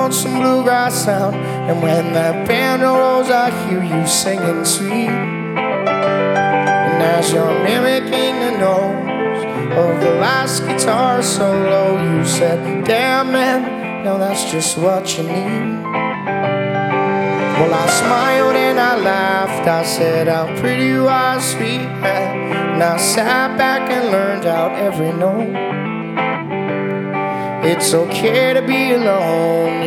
want some bluegrass sound. And when that band rolls, I hear you singing sweet. And as you're mimicking the notes of the last guitar solo, you said, damn man, no, that's just what you need. Well, I smiled and I laughed. I said, how pretty you are, sweet. And I sat back and learned out every note. It's okay to be alone.